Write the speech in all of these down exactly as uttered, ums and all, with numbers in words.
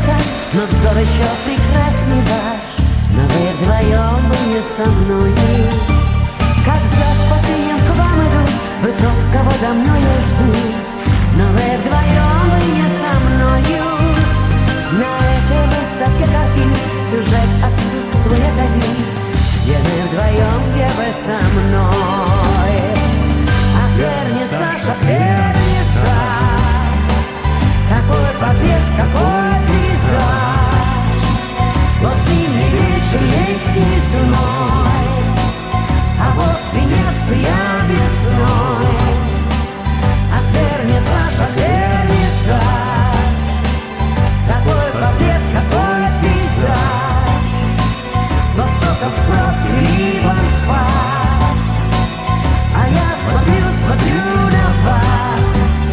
пассаж, но взор еще прекрасней ваш. Но вы вдвоем, вы не со мною. Как за спасением к вам иду, вы тот, кого давно я жду. Но вы вдвоем, вы не со мною. На этой выставке картин сюжет отсутствует один. Где вы вдвоем, где вы со мной. Ах, вернисаж, ах, вернисаж, какой портрет, какой пейзаж. Вот зимний вечер, летний зной, а вот Венеция весной. Ах, вернисаж, ах, вернисаж, какой портрет, какой пейзаж. Вот только в профиль в анфас, а я смотрю, смотрю на вас.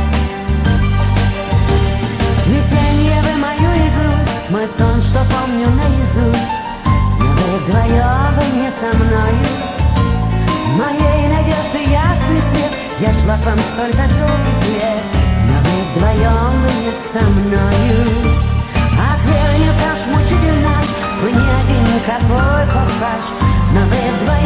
Смятенье вы мою и грусть, мой сон, что помню наизусть. Но вы вдвоем, вы не со мною. Моей надежды ясный свет, я шла к вам столько долгих лет. Но вы вдвоем, вы не со мною. Ах, вернисаж мучитель наш, вы не один, какой пассаж. Но вы вдвоем.